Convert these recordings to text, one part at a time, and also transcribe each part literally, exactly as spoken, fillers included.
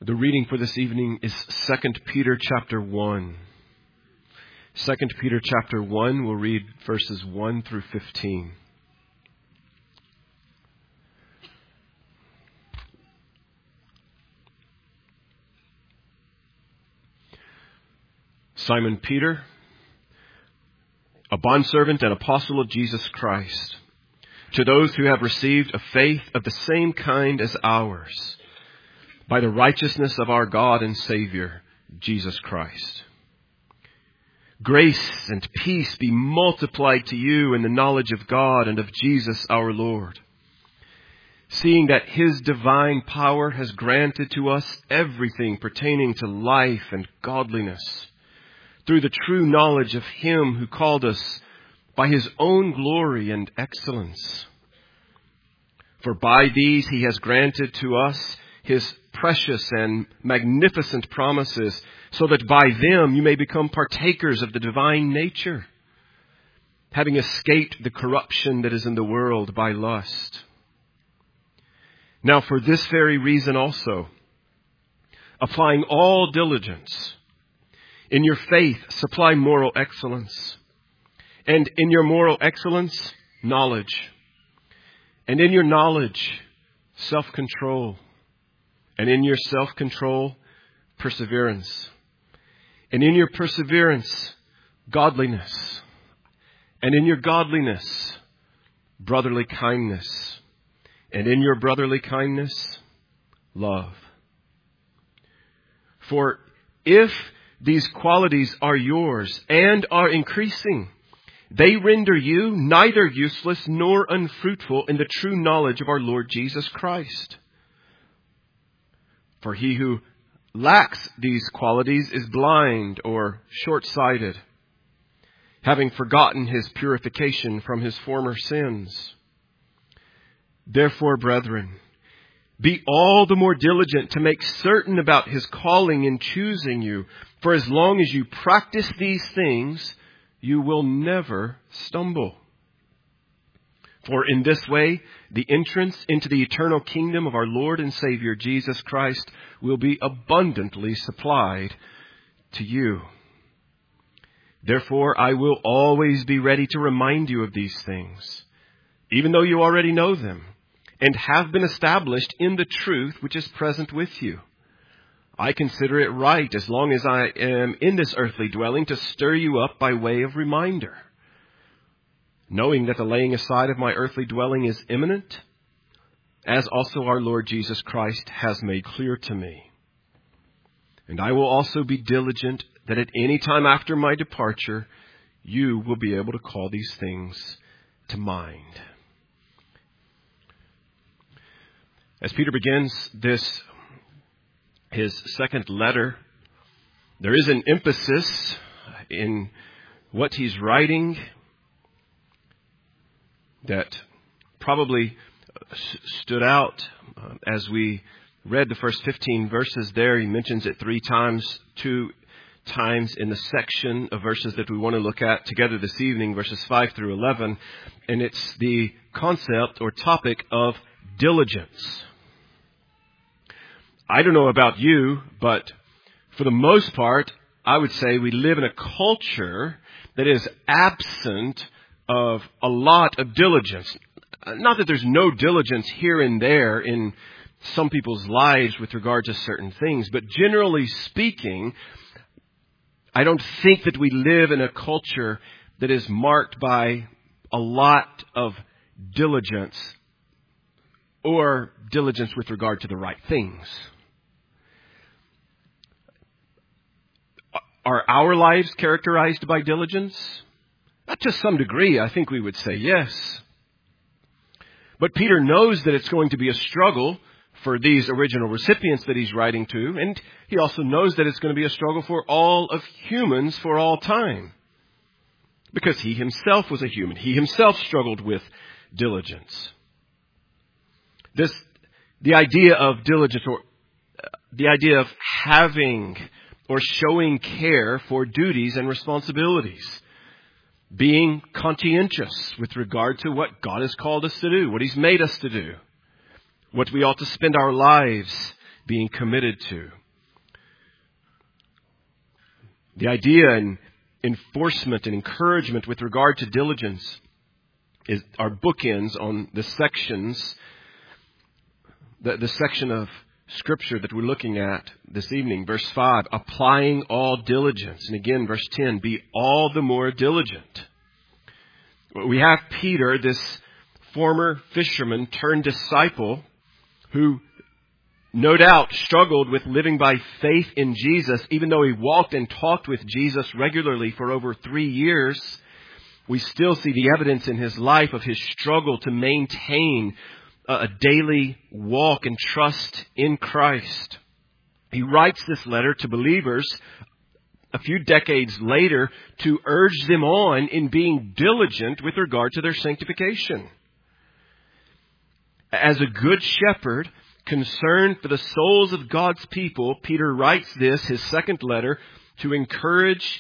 The reading for this evening is Second Peter chapter one. Second Peter chapter one, we'll read verses one through fifteen. Simon Peter, a bondservant and apostle of Jesus Christ, to those who have received a faith of the same kind as ours, by the righteousness of our God and Savior, Jesus Christ. Grace and peace be multiplied to you in the knowledge of God and of Jesus our Lord, seeing that His divine power has granted to us everything pertaining to life and godliness, through the true knowledge of Him who called us by His own glory and excellence. For by these He has granted to us His precious and magnificent promises, so that by them you may become partakers of the divine nature, having escaped the corruption that is in the world by lust. Now for this very reason also, applying all diligence, in your faith supply moral excellence, and in your moral excellence, knowledge, and in your knowledge, self-control, and in your self-control, perseverance. And in your perseverance, godliness. And in your godliness, brotherly kindness. And in your brotherly kindness, love. For if these qualities are yours and are increasing, they render you neither useless nor unfruitful in the true knowledge of our Lord Jesus Christ. For he who lacks these qualities is blind or short-sighted, having forgotten his purification from his former sins. Therefore, brethren, be all the more diligent to make certain about His calling in choosing you. For as long as you practice these things, you will never stumble. For in this way, the entrance into the eternal kingdom of our Lord and Savior Jesus Christ will be abundantly supplied to you. Therefore, I will always be ready to remind you of these things, even though you already know them and have been established in the truth which is present with you. I consider it right, as long as I am in this earthly dwelling, to stir you up by way of reminder, knowing that the laying aside of my earthly dwelling is imminent, as also our Lord Jesus Christ has made clear to me. And I will also be diligent that at any time after my departure, you will be able to call these things to mind. As Peter begins this, his second letter, there is an emphasis in what he's writing that probably stood out uh, as we read the first fifteen verses there. He mentions it three times, two times in the section of verses that we want to look at together this evening, verses five through eleven. And it's the concept or topic of diligence. I don't know about you, but for the most part, I would say we live in a culture that is absent of a lot of diligence. Not that there's no diligence here and there in some people's lives with regard to certain things, but generally speaking, I don't think that we live in a culture that is marked by a lot of diligence or diligence with regard to the right things. Are our lives characterized by diligence? Not to some degree, I think we would say yes. But Peter knows that it's going to be a struggle for these original recipients that he's writing to, and he also knows that it's going to be a struggle for all of humans for all time. Because he himself was a human. He himself struggled with diligence. This, the idea of diligence, or uh, the idea of having or showing care for duties and responsibilities, being conscientious with regard to what God has called us to do, what He's made us to do, what we ought to spend our lives being committed to. The idea and enforcement and encouragement with regard to diligence is our bookends on the sections, the, the section of Scripture that we're looking at this evening. Verse five, applying all diligence. And again, verse ten, be all the more diligent. We have Peter, this former fisherman turned disciple, who no doubt struggled with living by faith in Jesus, even though he walked and talked with Jesus regularly for over three years. We still see the evidence in his life of his struggle to maintain a daily walk and trust in Christ. He writes this letter to believers a few decades later to urge them on in being diligent with regard to their sanctification. As a good shepherd concerned for the souls of God's people, Peter writes this, his second letter, to encourage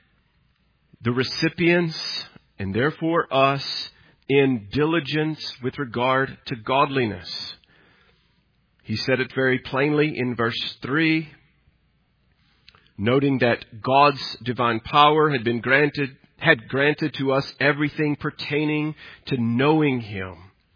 the recipients and therefore us in diligence with regard to godliness. He said it very plainly in verse three, noting that God's divine power had been granted, had granted to us everything pertaining to knowing Him,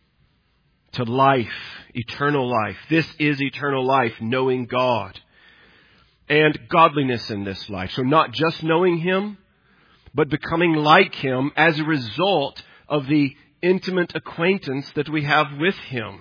to life, eternal life. This is eternal life, knowing God. And godliness in this life. So not just knowing Him, but becoming like Him as a result of the intimate acquaintance that we have with Him.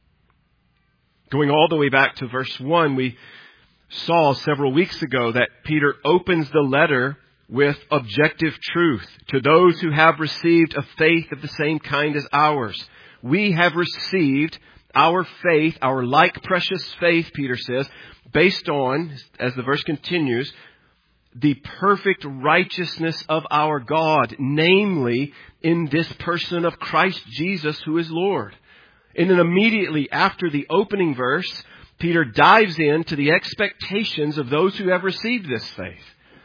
Going all the way back to verse one, we saw several weeks ago that Peter opens the letter with objective truth to those who have received a faith of the same kind as ours. We have received our faith, our like precious faith, Peter says, based on, as the verse continues, the perfect righteousness of our God, namely in this person of Christ Jesus, who is Lord. And then immediately after the opening verse, Peter dives into the expectations of those who have received this faith.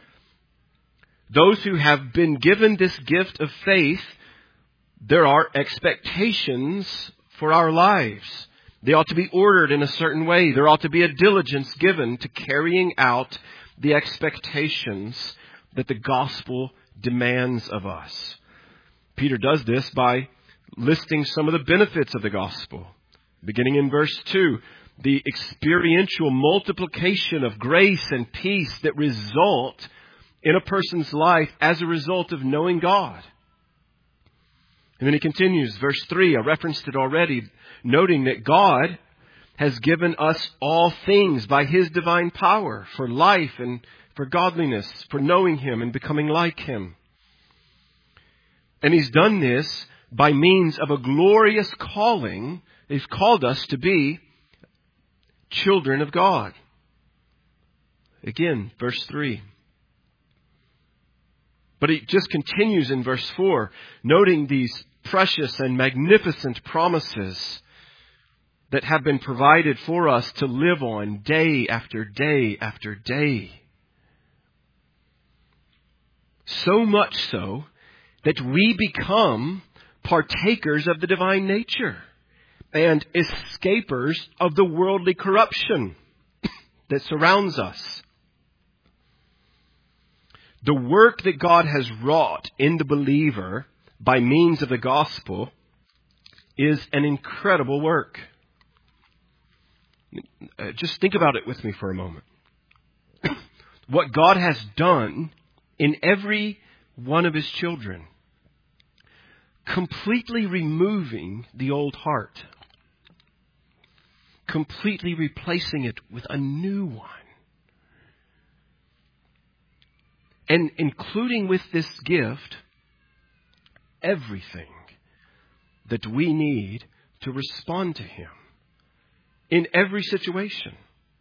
Those who have been given this gift of faith, there are expectations for our lives. They ought to be ordered in a certain way. There ought to be a diligence given to carrying out the expectations that the gospel demands of us. Peter does this by listing some of the benefits of the gospel. Beginning in verse two, the experiential multiplication of grace and peace that result in a person's life as a result of knowing God. And then he continues, verse three, I referenced it already, noting that God has given us all things by His divine power for life and for godliness, for knowing Him and becoming like Him. And He's done this by means of a glorious calling. He's called us to be children of God. Again, verse three. But he just continues in verse four, noting these precious and magnificent promises that have been provided for us to live on day after day after day. So much so that we become partakers of the divine nature and escapers of the worldly corruption that surrounds us. The work that God has wrought in the believer by means of the gospel is an incredible work. Uh, just think about it with me for a moment. What God has done in every one of His children, completely removing the old heart, completely replacing it with a new one, and including with this gift everything that we need to respond to Him in every situation.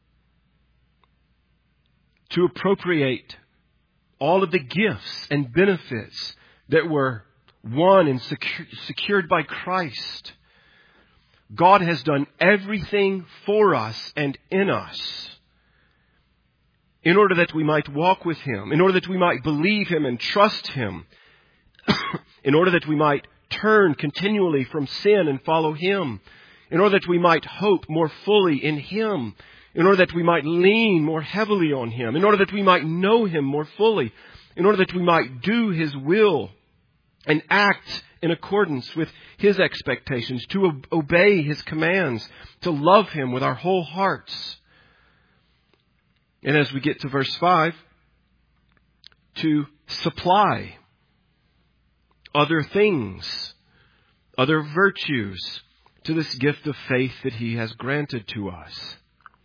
To appropriate all of the gifts and benefits that were won and secu- secured by Christ. God has done everything for us and in us in order that we might walk with Him, in order that we might believe Him and trust Him, in order that we might turn continually from sin and follow Him, in order that we might hope more fully in Him, in order that we might lean more heavily on Him, in order that we might know Him more fully, in order that we might do His will and act in accordance with His expectations, to obey His commands, to love Him with our whole hearts. And as we get to verse five, to supply other things, other virtues to this gift of faith that He has granted to us.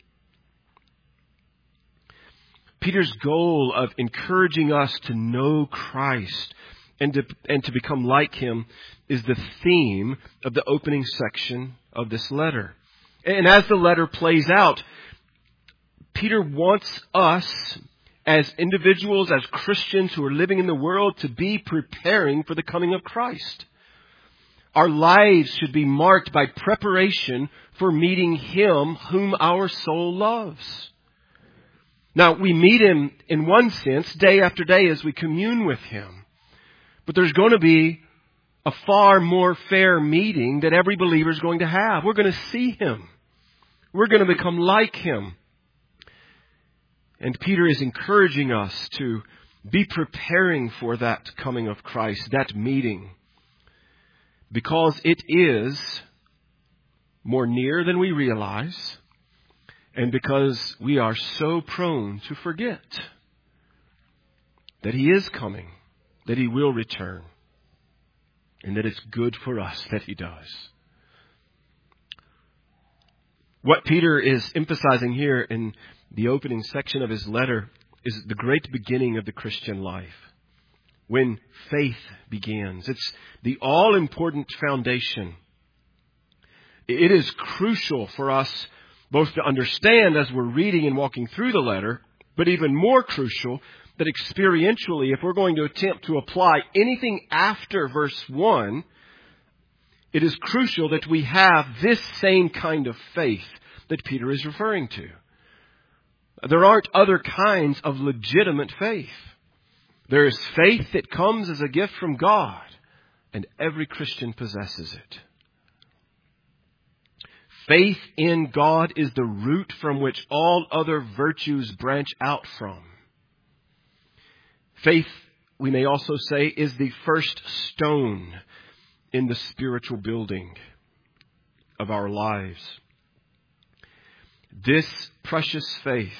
Peter's goal of encouraging us to know Christ and to, and to become like Him is the theme of the opening section of this letter. And as the letter plays out, Peter wants us as individuals, as Christians who are living in the world, to be preparing for the coming of Christ. Our lives should be marked by preparation for meeting Him whom our soul loves. Now, we meet Him in one sense day after day as we commune with Him. But there's going to be a far more fair meeting that every believer is going to have. We're going to see Him. We're going to become like Him. And Peter is encouraging us to be preparing for that coming of Christ, that meeting, because it is more near than we realize, and because we are so prone to forget that He is coming, that He will return, and that it's good for us that He does. What Peter is emphasizing here in the opening section of his letter is the great beginning of the Christian life, when faith begins. It's the all-important foundation. It is crucial for us both to understand as we're reading and walking through the letter, but even more crucial that experientially, if we're going to attempt to apply anything after verse one, it is crucial that we have this same kind of faith that Peter is referring to. There aren't other kinds of legitimate faith. There is faith that comes as a gift from God, and every Christian possesses it. Faith in God is the root from which all other virtues branch out from. Faith, we may also say, is the first stone in the spiritual building of our lives. This precious faith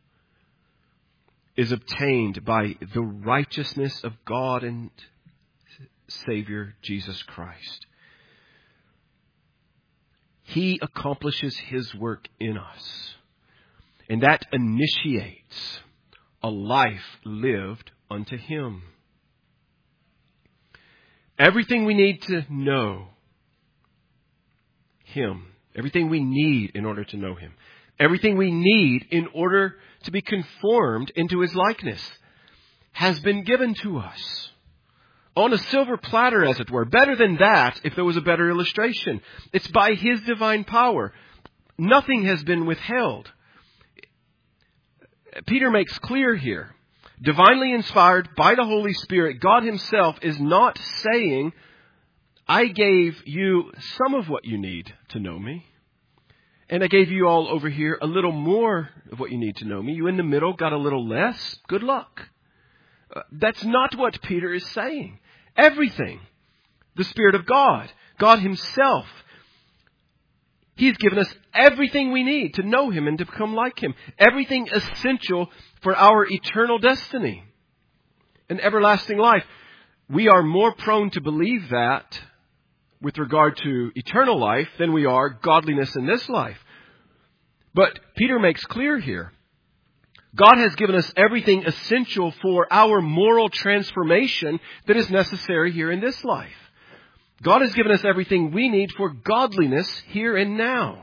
is obtained by the righteousness of God and Savior Jesus Christ. He accomplishes His work in us, and that initiates a life lived unto Him. Everything we need to know Him, everything we need in order to know Him, everything we need in order to be conformed into His likeness has been given to us. On a silver platter, as it were. Better than that, if there was a better illustration. It's by His divine power. Nothing has been withheld. Peter makes clear here, divinely inspired by the Holy Spirit, God Himself is not saying, I gave you some of what you need to know me, and I gave you all over here a little more of what you need to know me. You in the middle got a little less. Good luck. Uh, that's not what Peter is saying. Everything, the Spirit of God, God Himself, He's given us everything we need to know Him and to become like Him. Everything essential for our eternal destiny and everlasting life. We are more prone to believe that with regard to eternal life than we are godliness in this life. But Peter makes clear here, God has given us everything essential for our moral transformation that is necessary here in this life. God has given us everything we need for godliness here and now.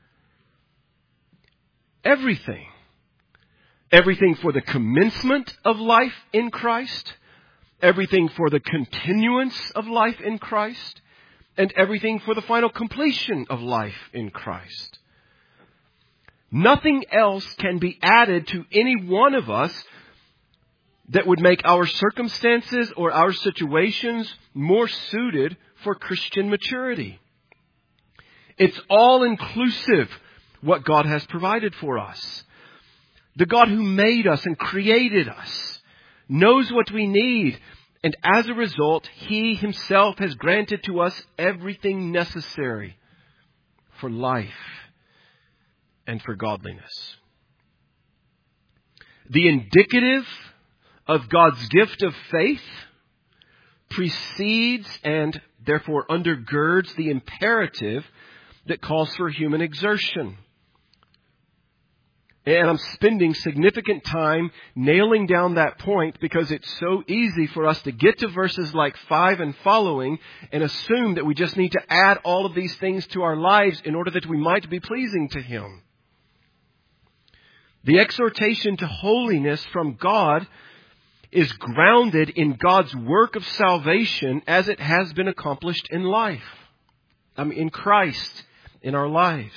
Everything. Everything for the commencement of life in Christ. Everything for the continuance of life in Christ. And everything for the final completion of life in Christ. Nothing else can be added to any one of us that would make our circumstances or our situations more suited for Christian maturity. It's all inclusive what God has provided for us. The God who made us and created us knows what we need. And as a result, He Himself has granted to us everything necessary for life and for godliness. The indicative of God's gift of faith precedes and therefore undergirds the imperative that calls for human exertion. And I'm spending significant time nailing down that point because it's so easy for us to get to verses like five and following and assume that we just need to add all of these things to our lives in order that we might be pleasing to Him. The exhortation to holiness from God is grounded in God's work of salvation as it has been accomplished in life. I mean, in Christ, in our lives.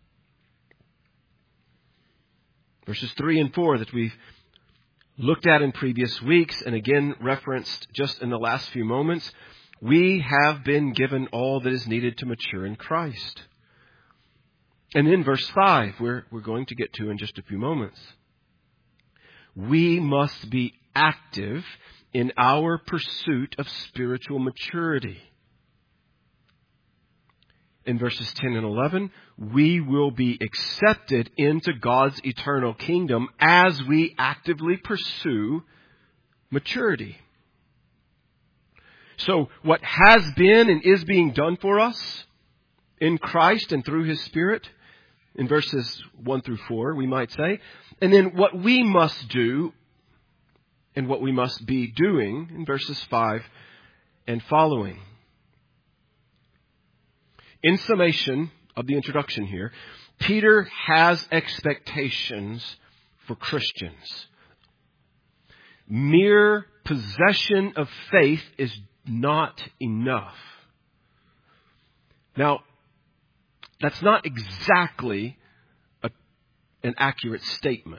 Verses three and four that we've looked at in previous weeks and again referenced just in the last few moments. We have been given all that is needed to mature in Christ. And then verse five, we're, we're going to get to in just a few moments. We must be active in our pursuit of spiritual maturity. In verses ten and eleven, we will be accepted into God's eternal kingdom as we actively pursue maturity. So what has been and is being done for us in Christ and through His Spirit, in verses one through four, we might say, and then what we must do and what we must be doing in verses five and following. In summation of the introduction here, Peter has expectations for Christians. Mere possession of faith is not enough. Now, that's not exactly a, an accurate statement,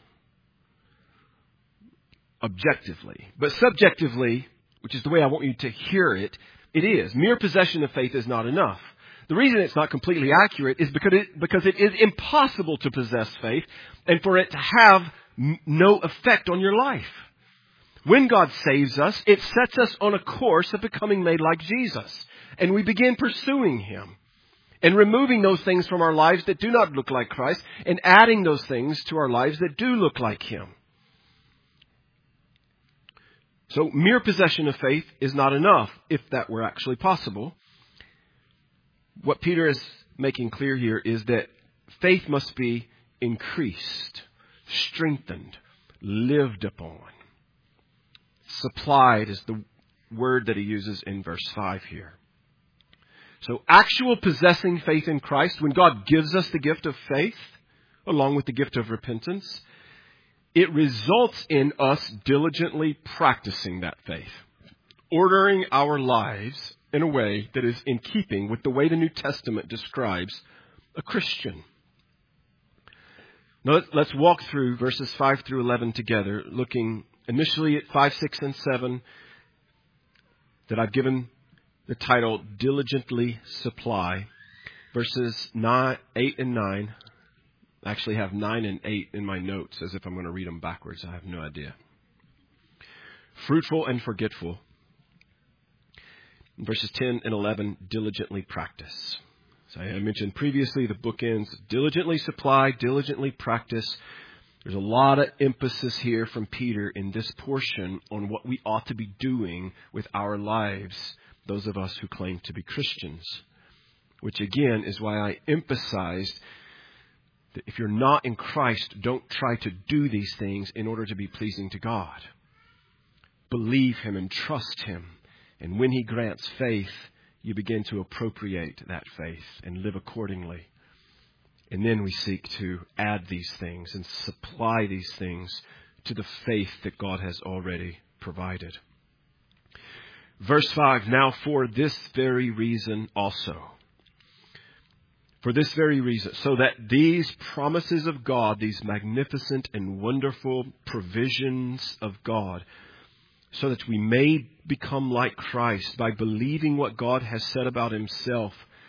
objectively. But subjectively, which is the way I want you to hear it, it is. Mere possession of faith is not enough. The reason it's not completely accurate is because it, because it is impossible to possess faith and for it to have m- no effect on your life. When God saves us, it sets us on a course of becoming made like Jesus. And we begin pursuing Him and removing those things from our lives that do not look like Christ and adding those things to our lives that do look like Him. So mere possession of faith is not enough, if that were actually possible. What Peter is making clear here is that faith must be increased, strengthened, lived upon. Supplied is the word that he uses in verse five here. So actual possessing faith in Christ, when God gives us the gift of faith, along with the gift of repentance, it results in us diligently practicing that faith, ordering our lives in a way that is in keeping with the way the New Testament describes a Christian. Now let's walk through verses five through eleven together, looking initially at five, six, and seven that I've given the title Diligently Supply. Verses nine, eight and nine. I actually have nine and eight in my notes as if I'm going to read them backwards. I have no idea. Fruitful and forgetful. In verses ten and eleven, diligently practice. So I mentioned previously the bookends, diligently supply, diligently practice. There's a lot of emphasis here from Peter in this portion on what we ought to be doing with our lives, those of us who claim to be Christians. Which again is why I emphasized that if you're not in Christ, don't try to do these things in order to be pleasing to God. Believe Him and trust Him. And when He grants faith, you begin to appropriate that faith and live accordingly. And then we seek to add these things and supply these things to the faith that God has already provided. Verse five, now for this very reason also. For this very reason, so that these promises of God, these magnificent and wonderful provisions of God, so that we may become like Christ by believing what God has said about Himself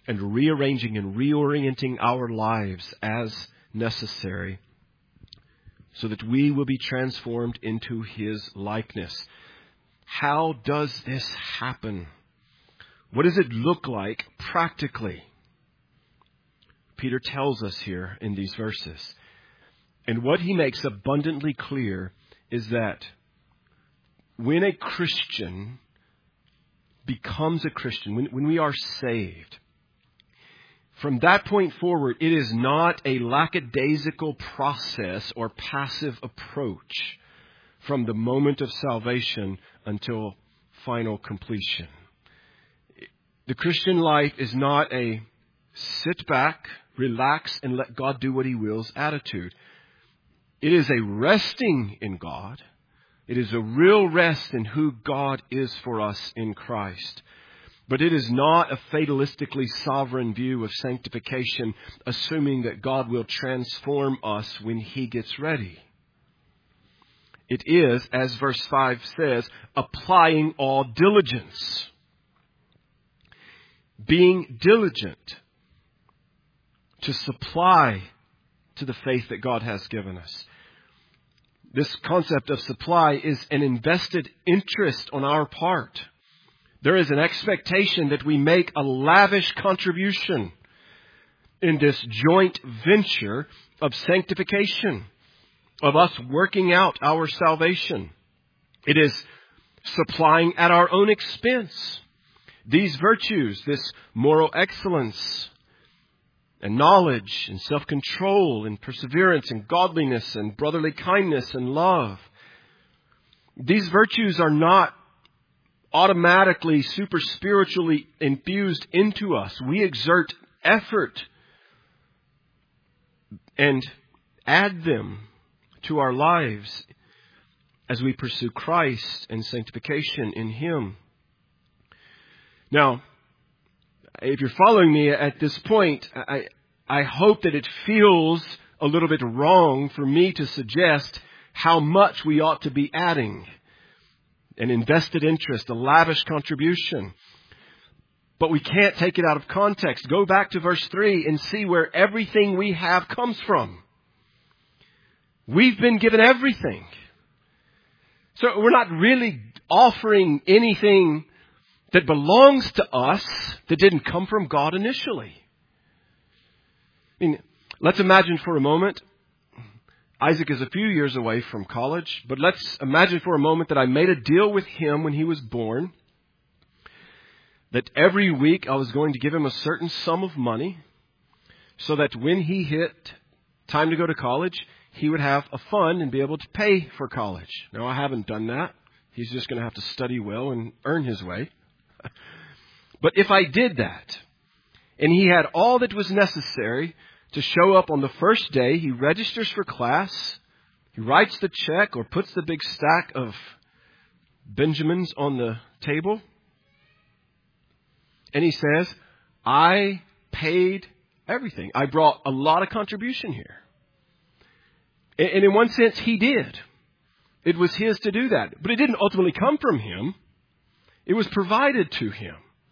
and rearranging and reorienting our lives as necessary so that we will be transformed into His likeness. How does this happen? What does it look like practically? Peter tells us here in these verses. And what he makes abundantly clear is that when a Christian becomes a Christian, when, when we are saved, from that point forward, it is not a lackadaisical process or passive approach from the moment of salvation until final completion. The Christian life is not a sit back, relax, and let God do what He wills attitude. It is a resting in God. It is a real rest in who God is for us in Christ. But it is not a fatalistically sovereign view of sanctification, assuming that God will transform us when He gets ready. It is, as verse five says, applying all diligence. Being diligent to supply to the faith that God has given us. This concept of supply is an invested interest on our part. There is an expectation that we make a lavish contribution in this joint venture of sanctification, of us working out our salvation. It is supplying at our own expense. These virtues, this moral excellence and knowledge and self-control and perseverance and godliness and brotherly kindness and love. These virtues are not automatically super spiritually infused into us. We exert effort and add them to our lives as we pursue Christ and sanctification in Him. Now, if you're following me at this point, I, I hope that it feels a little bit wrong for me to suggest how much we ought to be adding. An invested interest, a lavish contribution. But we can't take it out of context. Go back to verse three and see where everything we have comes from. We've been given everything. So we're not really offering anything that belongs to us that didn't come from God initially. I mean, let's imagine for a moment, Isaac is a few years away from college, but let's imagine for a moment that I made a deal with him when he was born, that every week I was going to give him a certain sum of money so that when he hit time to go to college, he would have a fund and be able to pay for college. Now, I haven't done that. He's just going to have to study well and earn his way. But if I did that, and he had all that was necessary to show up on the first day, he registers for class, he writes the check or puts the big stack of Benjamins on the table, and he says, I paid everything. I brought a lot of contribution here. And in one sense, he did. It was his to do that. But it didn't ultimately come from him. It was provided to him.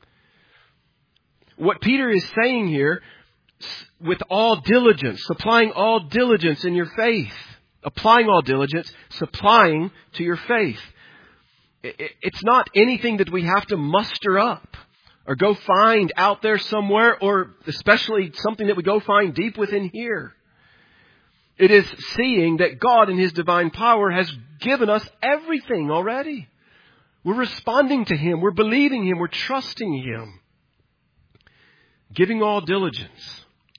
What Peter is saying here, with all diligence, supplying all diligence in your faith, applying all diligence, supplying to your faith. It's not anything that we have to muster up or go find out there somewhere, or especially something that we go find deep within here. It is seeing that God in His divine power has given us everything already. We're responding to Him. We're believing Him. We're trusting Him. Giving all diligence.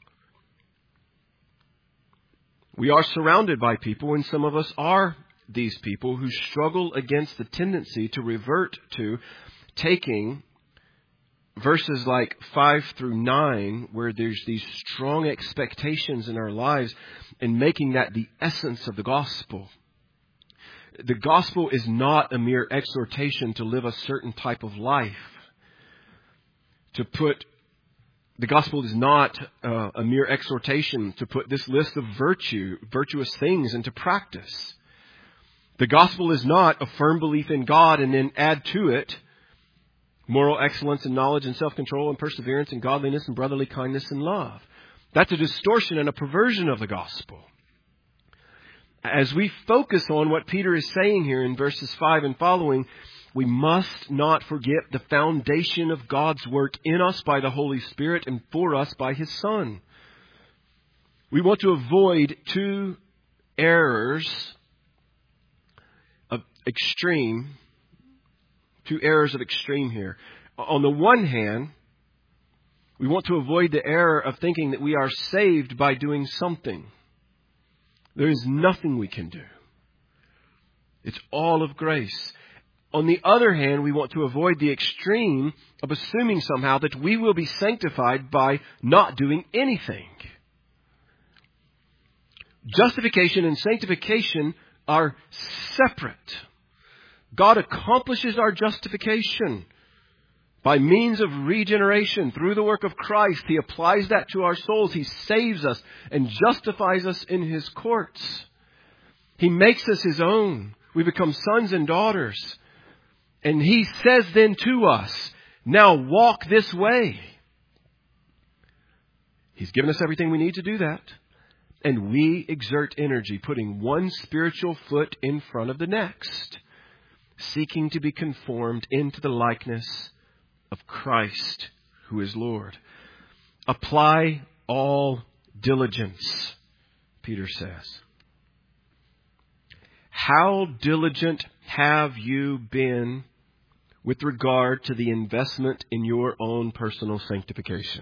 We are surrounded by people, and some of us are these people who struggle against the tendency to revert to taking verses like five through nine, where there's these strong expectations in our lives, and making that the essence of the gospel. The gospel is not a mere exhortation to live a certain type of life. To put, the gospel is not uh, a mere exhortation to put this list of virtue, virtuous things into practice. The gospel is not a firm belief in God and then add to it Moral excellence and knowledge and self-control and perseverance and godliness and brotherly kindness and love. That's a distortion and a perversion of the gospel. As we focus on what Peter is saying here in verses five and following, we must not forget the foundation of God's work in us by the Holy Spirit and for us by His Son. We want to avoid two errors of extreme, two errors of extreme here. On the one hand, we want to avoid the error of thinking that we are saved by doing something. There is nothing we can do. It's all of grace. On the other hand, we want to avoid the extreme of assuming somehow that we will be sanctified by not doing anything. Justification and sanctification are separate. God accomplishes our justification by means of regeneration through the work of Christ. He applies that to our souls. He saves us and justifies us in His courts. He makes us His own. We become sons and daughters. And He says then to us, now walk this way. He's given us everything we need to do that. And we exert energy, putting one spiritual foot in front of the next, seeking to be conformed into the likeness of Christ, who is Lord. Apply all diligence, Peter says. How diligent have you been with regard to the investment in your own personal sanctification?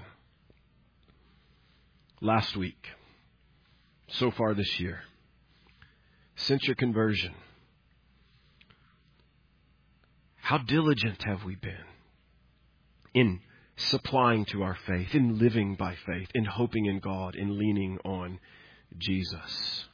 Last week, so far this year, since your conversion, how diligent have we been in supplying to our faith, in living by faith, in hoping in God, in leaning on Jesus?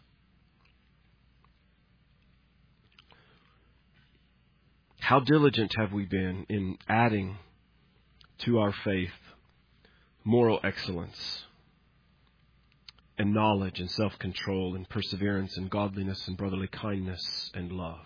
How diligent have we been in adding to our faith moral excellence and knowledge and self-control and perseverance and godliness and brotherly kindness and love?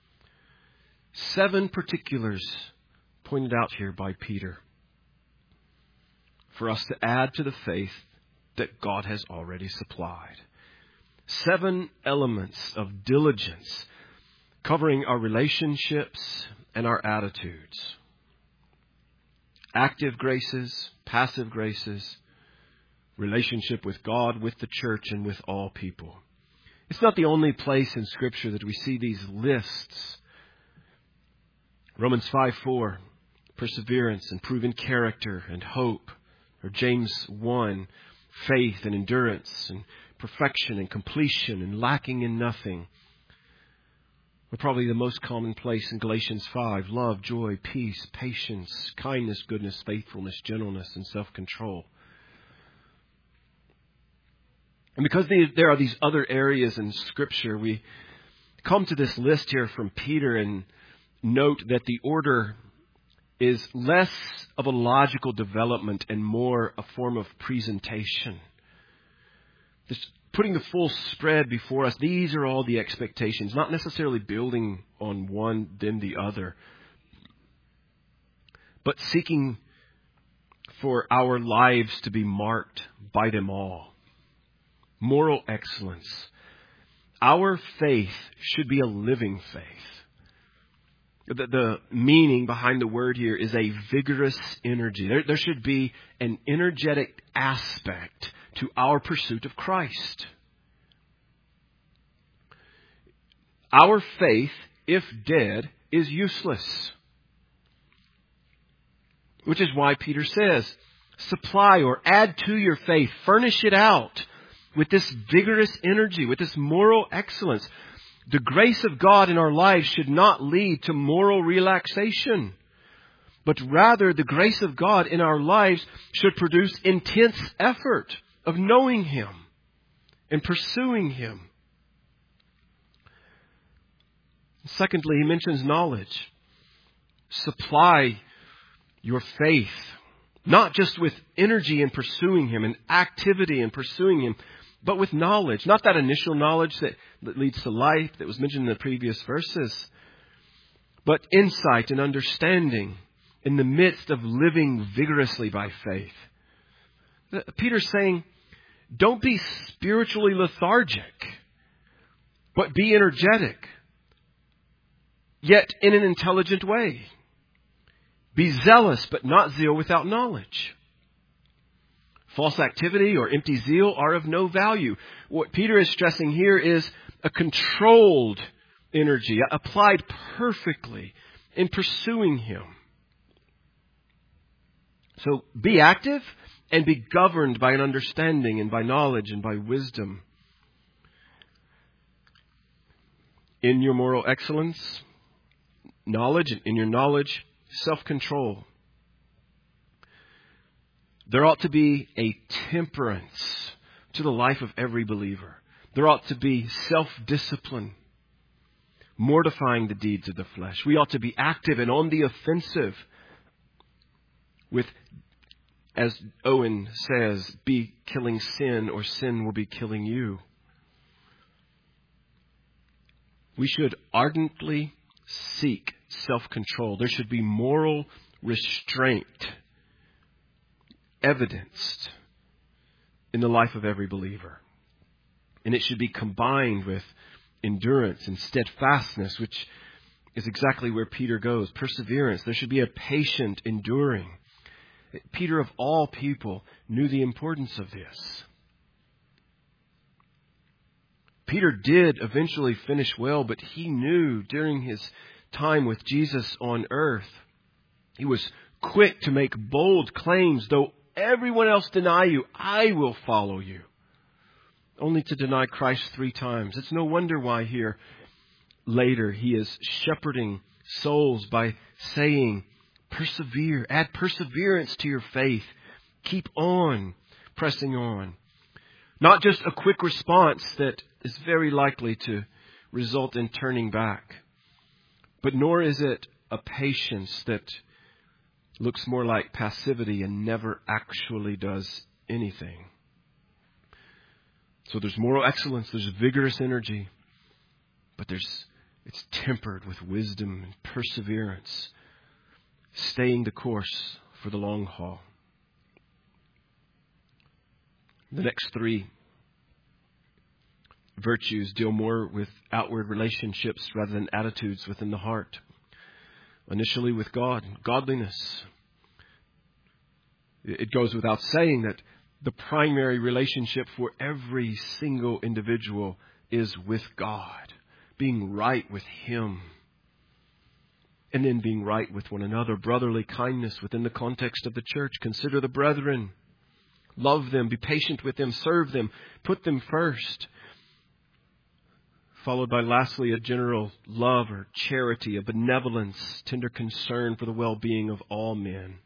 Seven particulars pointed out here by Peter for us to add to the faith that God has already supplied. Seven elements of diligence covering our relationships and our attitudes. Active graces, passive graces, relationship with God, with the church, and with all people. It's not the only place in Scripture that we see these lists. Romans five four, perseverance and proven character and hope. Or James one, faith and endurance and perfection and completion and lacking in nothing. Or probably the most common place in Galatians five, love, joy, peace, patience, kindness, goodness, faithfulness, gentleness, and self-control. And because there are these other areas in Scripture, we come to this list here from Peter and note that the order is less of a logical development and more a form of presentation. Just putting the full spread before us. These are all the expectations, not necessarily building on one then the other, but seeking for our lives to be marked by them all. Moral excellence. Our faith should be a living faith. The, the meaning behind the word here is a vigorous energy. There, there should be an energetic aspect to our pursuit of Christ. Our faith, if dead, is useless. Which is why Peter says, supply or add to your faith, furnish it out with this vigorous energy, with this moral excellence. The grace of God in our lives should not lead to moral relaxation, but rather the grace of God in our lives should produce intense effort of knowing Him and pursuing Him. Secondly, he mentions knowledge. Supply your faith, not just with energy in pursuing Him and activity in pursuing Him, but with knowledge. Not that initial knowledge that, that leads to life that was mentioned in the previous verses, but insight and understanding in the midst of living vigorously by faith. Peter's saying, don't be spiritually lethargic, but be energetic, yet in an intelligent way. Be zealous, but not zeal without knowledge. False activity or empty zeal are of no value. What Peter is stressing here is a controlled energy, applied perfectly in pursuing Him. So be active and be governed by an understanding and by knowledge and by wisdom. In your moral excellence, knowledge, and in your knowledge, self-control. There ought to be a temperance to the life of every believer. There ought to be self-discipline, mortifying the deeds of the flesh. We ought to be active and on the offensive with, as Owen says, be killing sin or sin will be killing you. We should ardently seek self-control. There should be moral restraint evidenced in the life of every believer. And it should be combined with endurance and steadfastness, which is exactly where Peter goes. Perseverance. There should be a patient enduring. Peter, of all people, knew the importance of this. Peter did eventually finish well, but he knew during his time with Jesus on earth, he was quick to make bold claims. Though everyone else deny you, I will follow you. Only to deny Christ three times. It's no wonder why here later he is shepherding souls by saying, persevere, add perseverance to your faith. Keep on pressing on. Not just a quick response that is very likely to result in turning back, but nor is it a patience that looks more like passivity and never actually does anything. So there's moral excellence, there's vigorous energy, but there's it's tempered with wisdom and perseverance, staying the course for the long haul. The next three virtues deal more with outward relationships rather than attitudes within the heart. Initially with God, godliness. It goes without saying that the primary relationship for every single individual is with God, being right with Him, and then being right with one another. Brotherly kindness within the context of the church. Consider the brethren. Love them, be patient with them, serve them, put them first. Followed by lastly a general love or charity, a benevolence, tender concern for the well-being of all men.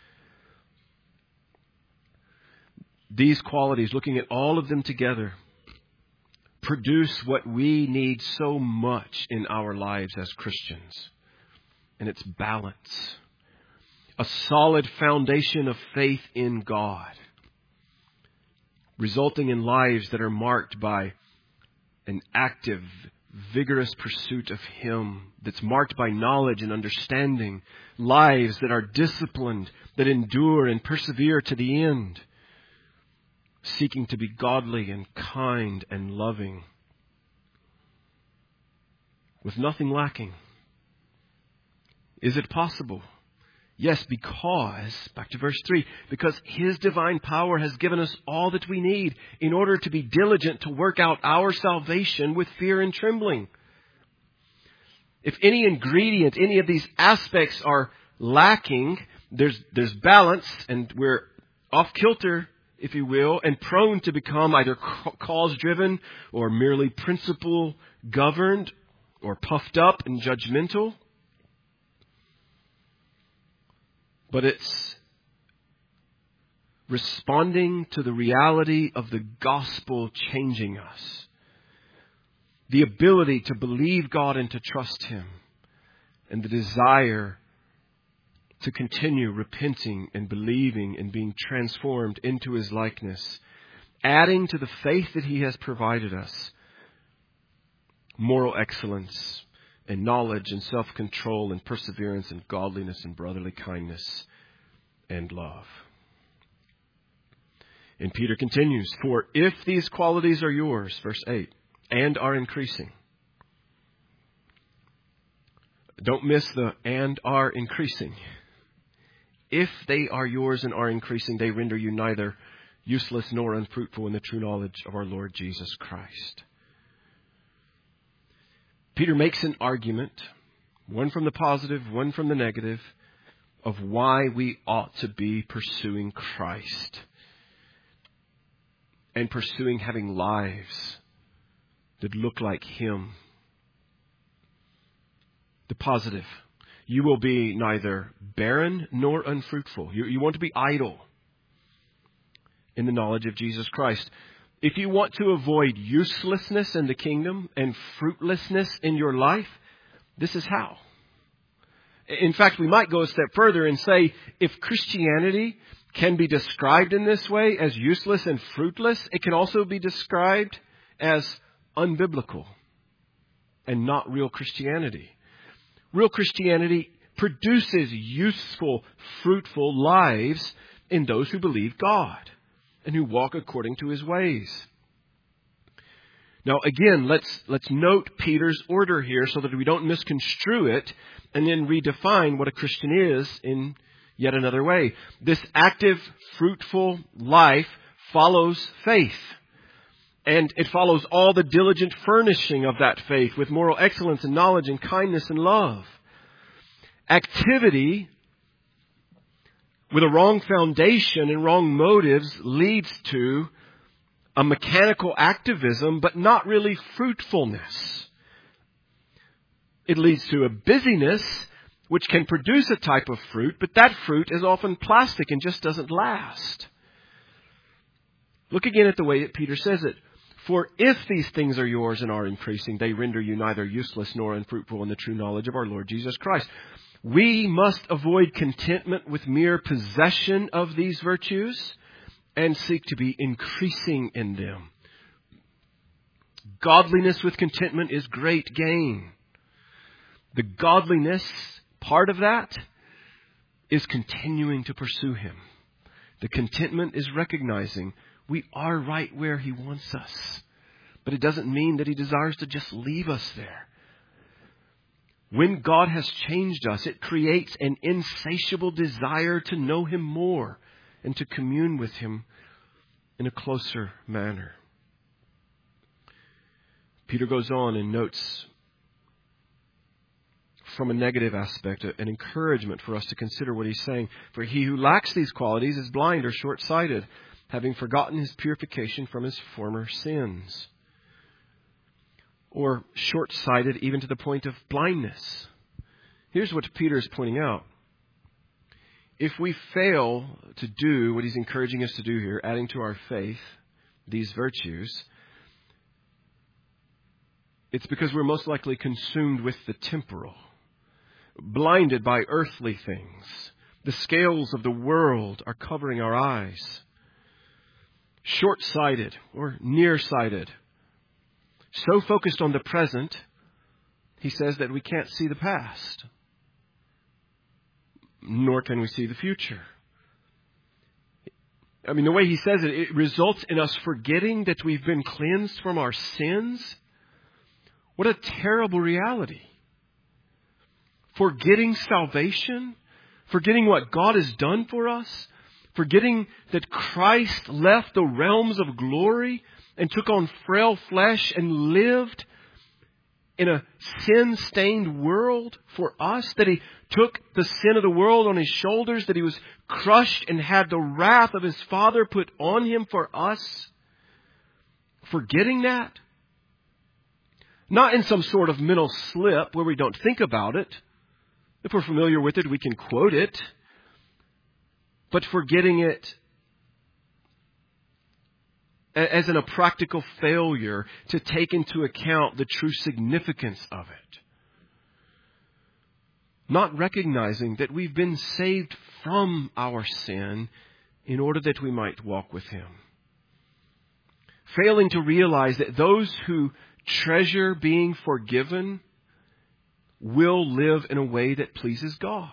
These qualities, looking at all of them together, produce what we need so much in our lives as Christians. And it's balance. A solid foundation of faith in God, resulting in lives that are marked by an active, vigorous pursuit of Him, that's marked by knowledge and understanding, lives that are disciplined, that endure and persevere to the end, seeking to be godly and kind and loving, with nothing lacking. Is it possible? Yes, because, back to verse three, because His divine power has given us all that we need in order to be diligent to work out our salvation with fear and trembling. If any ingredient, any of these aspects are lacking, there's, there's balance, and we're off kilter, if you will, and prone to become either cause-driven or merely principle-governed or puffed up and judgmental. But it's responding to the reality of the gospel changing us. The ability to believe God and to trust Him. And the desire to continue repenting and believing and being transformed into His likeness. Adding to the faith that He has provided us moral excellence and knowledge and self-control and perseverance and godliness and brotherly kindness and love. And Peter continues, for if these qualities are yours, verse eight, and are increasing. Don't miss the and are increasing. If they are yours and are increasing, they render you neither useless nor unfruitful in the true knowledge of our Lord Jesus Christ. Peter makes an argument, one from the positive, one from the negative, of why we ought to be pursuing Christ and pursuing having lives that look like Him. The positive. You will be neither barren nor unfruitful. You, you want to be idle in the knowledge of Jesus Christ. If you want to avoid uselessness in the kingdom and fruitlessness in your life, this is how. In fact, we might go a step further and say, if Christianity can be described in this way as useless and fruitless, it can also be described as unbiblical and not real Christianity. Real Christianity produces useful, fruitful lives in those who believe God and who walk according to His ways. Now, again, let's let's note Peter's order here so that we don't misconstrue it and then redefine what a Christian is in yet another way. This active, fruitful life follows faith. And it follows all the diligent furnishing of that faith with moral excellence and knowledge and kindness and love. Activity with a wrong foundation and wrong motives leads to a mechanical activism, but not really fruitfulness. It leads to a busyness which can produce a type of fruit, but that fruit is often plastic and just doesn't last. Look again at the way that Peter says it. For if these things are yours and are increasing, they render you neither useless nor unfruitful in the true knowledge of our Lord Jesus Christ. We must avoid contentment with mere possession of these virtues and seek to be increasing in them. Godliness with contentment is great gain. The godliness part of that is continuing to pursue Him. The contentment is recognizing we are right where He wants us. But it doesn't mean that He desires to just leave us there. When God has changed us, it creates an insatiable desire to know Him more and to commune with Him in a closer manner. Peter goes on and notes from a negative aspect, an encouragement for us to consider what he's saying. For he who lacks these qualities is blind or short-sighted, having forgotten his purification from his former sins. Or short-sighted even to the point of blindness. Here's what Peter is pointing out. If we fail to do what he's encouraging us to do here, adding to our faith these virtues, it's because we're most likely consumed with the temporal, blinded by earthly things. The scales of the world are covering our eyes. Short-sighted or nearsighted. So focused on the present, he says that we can't see the past. Nor can we see the future. I mean, the way he says it, it results in us forgetting that we've been cleansed from our sins. What a terrible reality. Forgetting salvation, forgetting what God has done for us, forgetting that Christ left the realms of glory and took on frail flesh and lived in a sin-stained world for us, that He took the sin of the world on His shoulders, that He was crushed and had the wrath of His Father put on Him for us. Forgetting that. Not in some sort of mental slip where we don't think about it. If we're familiar with it, we can quote it. But forgetting it as in a practical failure to take into account the true significance of it. Not recognizing that we've been saved from our sin in order that we might walk with Him. Failing to realize that those who treasure being forgiven will live in a way that pleases God.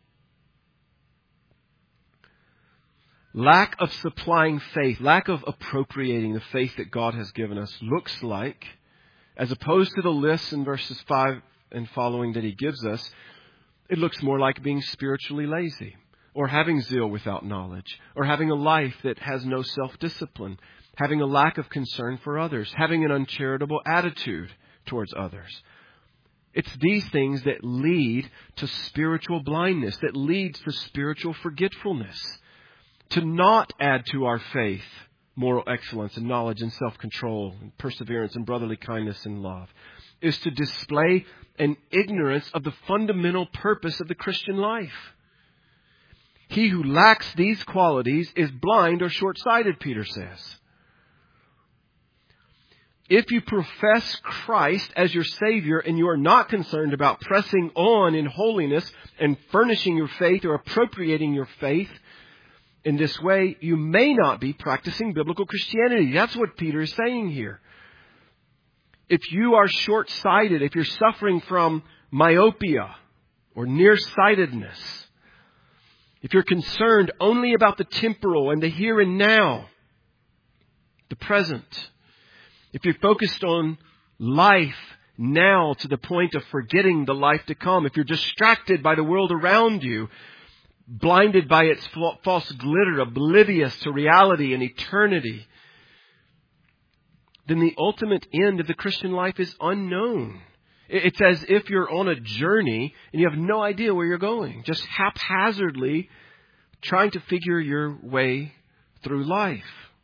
Lack of supplying faith, lack of appropriating the faith that God has given us looks like, as opposed to the list in verses five and following that he gives us, it looks more like being spiritually lazy, or having zeal without knowledge, or having a life that has no self-discipline, having a lack of concern for others, having an uncharitable attitude towards others. It's these things that lead to spiritual blindness, that leads to spiritual forgetfulness. To not add to our faith moral excellence and knowledge and self-control and perseverance and brotherly kindness and love is to display an ignorance of the fundamental purpose of the Christian life. He who lacks these qualities is blind or short-sighted, Peter says. If you profess Christ as your Savior and you are not concerned about pressing on in holiness and furnishing your faith or appropriating your faith in this way, you may not be practicing biblical Christianity. That's what Peter is saying here. If you are short-sighted, if you're suffering from myopia or nearsightedness, if you're concerned only about the temporal and the here and now, the present, if you're focused on life now to the point of forgetting the life to come, if you're distracted by the world around you, blinded by its false glitter, oblivious to reality and eternity, then the ultimate end of the Christian life is unknown. It's as if you're on a journey and you have no idea where you're going, just haphazardly trying to figure your way through life.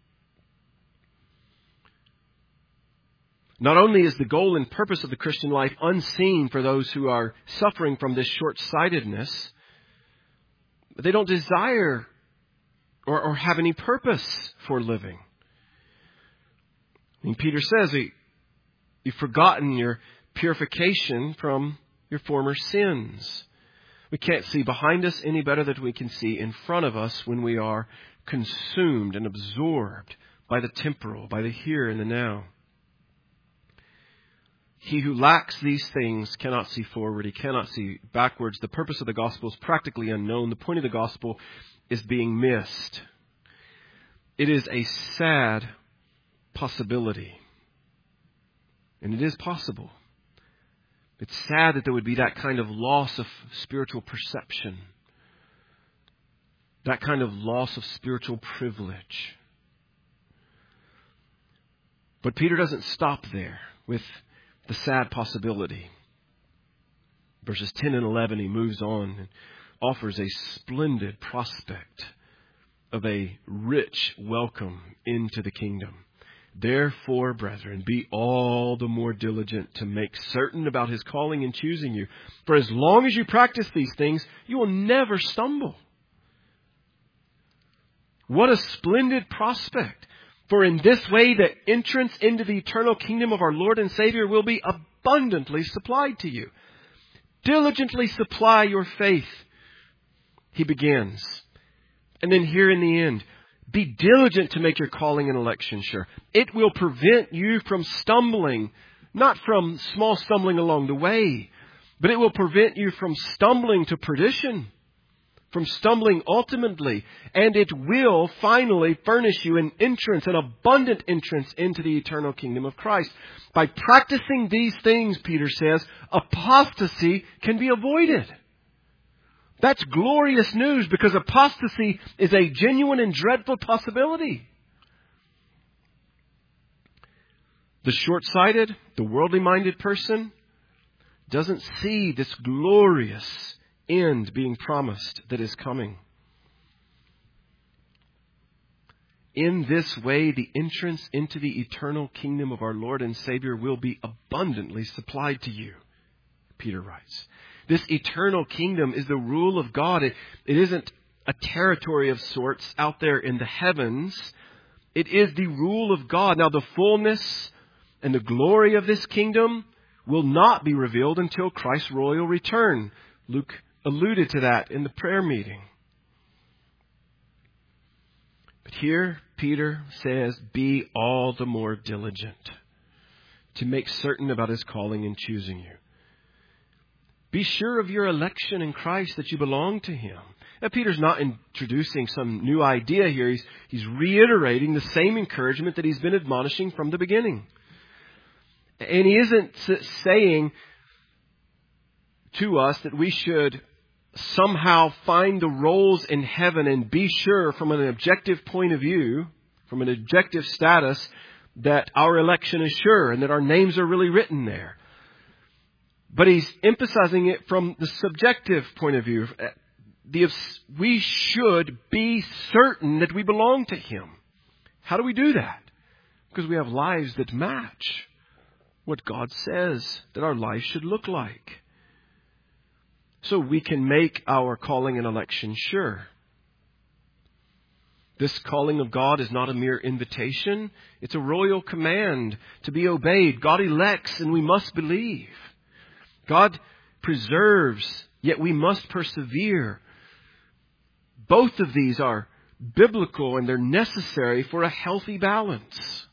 Not only is the goal and purpose of the Christian life unseen for those who are suffering from this short-sightedness, but they don't desire or, or have any purpose for living. I mean, Peter says, you've forgotten your purification from your former sins. We can't see behind us any better than we can see in front of us when we are consumed and absorbed by the temporal, by the here and the now. He who lacks these things cannot see forward. He cannot see backwards. The purpose of the gospel is practically unknown. The point of the gospel is being missed. It is a sad possibility. And it is possible. It's sad that there would be that kind of loss of spiritual perception. That kind of loss of spiritual privilege. But Peter doesn't stop there with the sad possibility. Verses ten and eleven, he moves on and offers a splendid prospect of a rich welcome into the kingdom. Therefore, brethren, be all the more diligent to make certain about his calling and choosing you. For as long as you practice these things, you will never stumble. What a splendid prospect. For in this way, the entrance into the eternal kingdom of our Lord and Savior will be abundantly supplied to you. Diligently supply your faith, he begins. And then here in the end, be diligent to make your calling and election sure. It will prevent you from stumbling, not from small stumbling along the way, but it will prevent you from stumbling to perdition. From stumbling ultimately, and it will finally furnish you an entrance, an abundant entrance into the eternal kingdom of Christ. By practicing these things, Peter says, apostasy can be avoided. That's glorious news because apostasy is a genuine and dreadful possibility. The short-sighted, the worldly-minded person doesn't see this glorious end being promised that is coming. In this way, the entrance into the eternal kingdom of our Lord and Savior will be abundantly supplied to you, Peter writes. This eternal kingdom is the rule of God. It, it isn't a territory of sorts out there in the heavens. It is the rule of God. Now, the fullness and the glory of this kingdom will not be revealed until Christ's royal return. Luke alluded to that in the prayer meeting. But here, Peter says, be all the more diligent to make certain about his calling and choosing you. Be sure of your election in Christ, that you belong to Him. Now, Peter's not introducing some new idea here. He's, he's reiterating the same encouragement that he's been admonishing from the beginning. And he isn't saying to us that we should somehow find the roles in heaven and be sure from an objective point of view, from an objective status, that our election is sure and that our names are really written there. But he's emphasizing it from the subjective point of view. The, we should be certain that we belong to Him. How do we do that? Because we have lives that match what God says that our lives should look like. So we can make our calling and election sure. This calling of God is not a mere invitation. It's a royal command to be obeyed. God elects and we must believe. God preserves, yet we must persevere. Both of these are biblical and they're necessary for a healthy balance.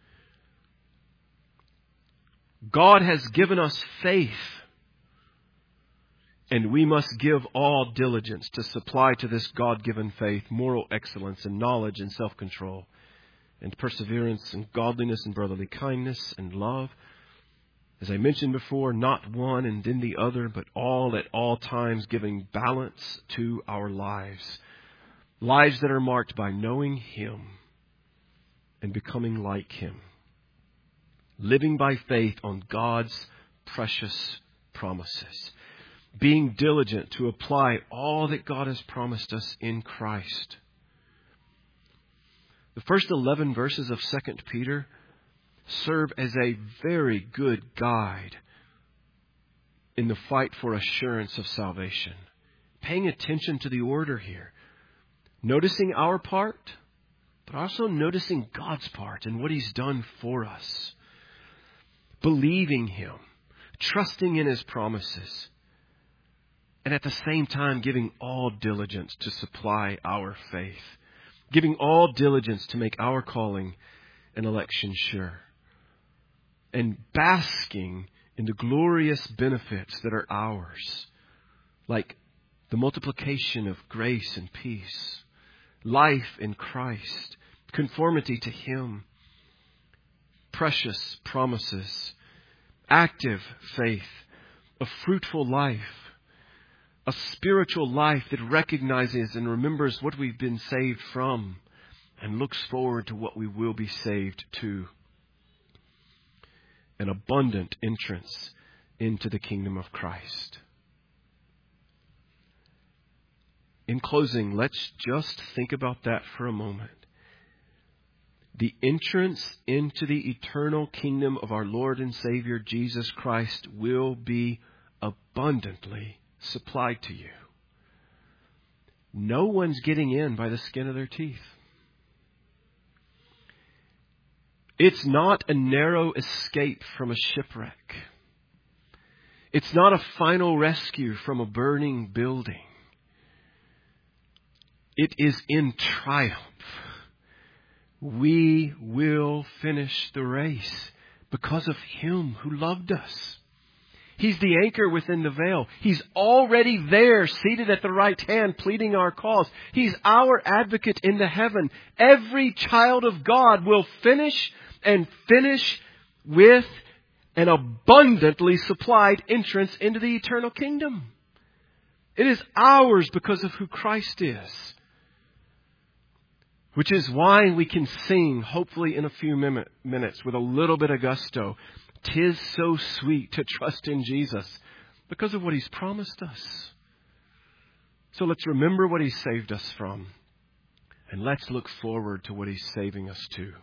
God has given us faith, and we must give all diligence to supply to this God-given faith moral excellence and knowledge and self-control and perseverance and godliness and brotherly kindness and love. As I mentioned before, not one and then the other, but all at all times, giving balance to our lives. Lives that are marked by knowing Him and becoming like Him. Living by faith on God's precious promises. Being diligent to apply all that God has promised us in Christ. The first eleven verses of Second Peter serve as a very good guide in the fight for assurance of salvation. Paying attention to the order here. Noticing our part, but also noticing God's part and what He's done for us. Believing Him, trusting in His promises, and at the same time giving all diligence to supply our faith. Giving all diligence to make our calling and election sure. And basking in the glorious benefits that are ours, like the multiplication of grace and peace, life in Christ, conformity to Him, precious promises, active faith, a fruitful life, a spiritual life that recognizes and remembers what we've been saved from and looks forward to what we will be saved to. An abundant entrance into the kingdom of Christ. In closing, let's just think about that for a moment. The entrance into the eternal kingdom of our Lord and Savior Jesus Christ will be abundantly supplied to you. No one's getting in by the skin of their teeth. It's not a narrow escape from a shipwreck. It's not a final rescue from a burning building. It is in triumph. We will finish the race because of Him who loved us. He's the anchor within the veil. He's already there, seated at the right hand, pleading our cause. He's our advocate in the heaven. Every child of God will finish and finish with an abundantly supplied entrance into the eternal kingdom. It is ours because of who Christ is. Which is why we can sing, hopefully in a few minutes, with a little bit of gusto, "'Tis so sweet to trust in Jesus," because of what He's promised us. So let's remember what He's saved us from, and let's look forward to what He's saving us to.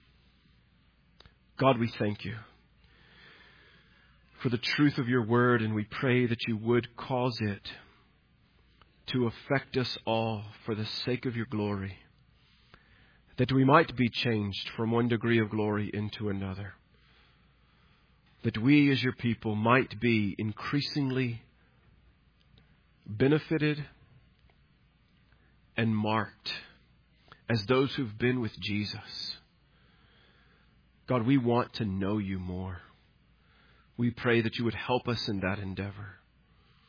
God, we thank You for the truth of Your word, and we pray that You would cause it to affect us all for the sake of Your glory, that we might be changed from one degree of glory into another, that we as Your people might be increasingly benefited and marked as those who've been with Jesus. God, we want to know You more. We pray that You would help us in that endeavor.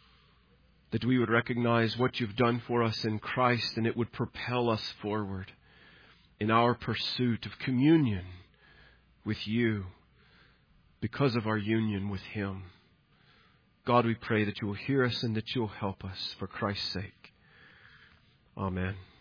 that we would recognize what you've done for us in Christ, and it would propel us forward in our pursuit of communion with you because of our union with him. God, we pray that you will hear us and that you will help us for Christ's sake. Amen.